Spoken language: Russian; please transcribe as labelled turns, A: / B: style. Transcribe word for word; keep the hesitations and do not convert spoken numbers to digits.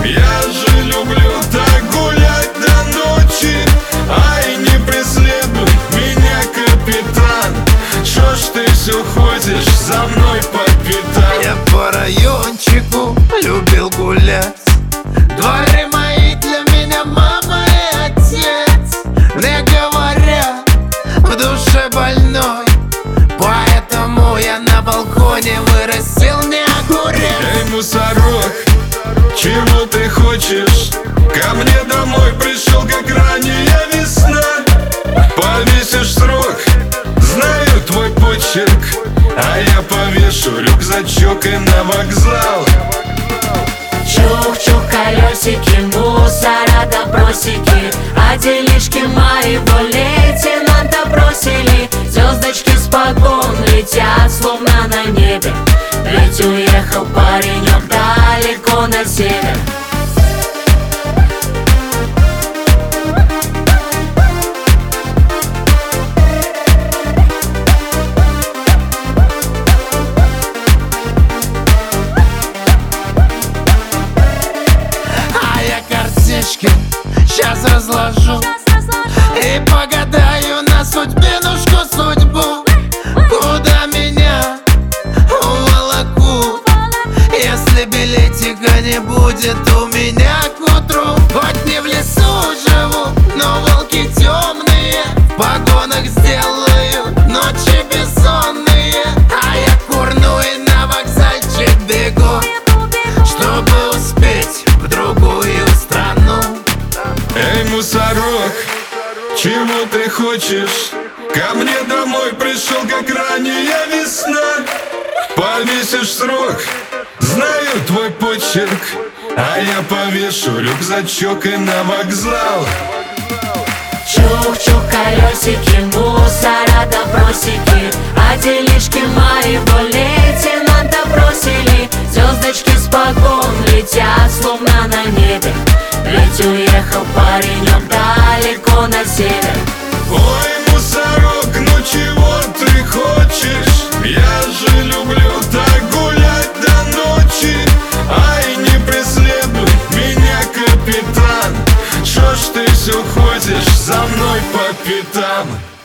A: Я же люблю так гулять до ночи. Ай, не преследуй меня, капитан. Шо ж ты все ходишь за мной по пятам?
B: Я по райончику любил гулять. Дворы мои для меня мама и отец. Мне говорят, в душе больной, поэтому я на балконе вырастил не огурец.
A: Эй, мусорок, чего ты хочешь? Ко мне домой пришел, как ранняя весна. Повесишь срок, знаю твой почерк, а я повешу рюкзачок и на вокзал.
C: Чух-чух, колесики, мусора добросики, а делишки моего лейтенанта бросили. Звездочки с погон летят, словно на небе. Ведь уехал паренек далеко на север.
B: Сейчас разложу и погадаю на судьбинушку судьбу. Куда меня уволокут, если билетика не будет у меня к утру? Хоть не в лесу живу, но волки темные в погонах сделают ночи бессонные. А я курну и на вокзальчик бегу, чтобы успеть в другую страну.
A: Эй, мусорок, чего ты хочешь? Ко мне домой пришел, как ранняя весна. Повесишь срок, знаю твой почерк, а я повешу рюкзачок и на вокзал.
C: Чух-чух, колесики, мусора добросики, а делишки моего лейтенанта бросили. Звездочки с погон летят, словно на небе. Ведь уехал паренек далеко на север.
A: Ой, мусорок, ну чего ты хочешь? Я же люблю так гулять до ночи. Ай, не преследуй меня, капитан. Шо ж ты все ходишь за мной по пятам?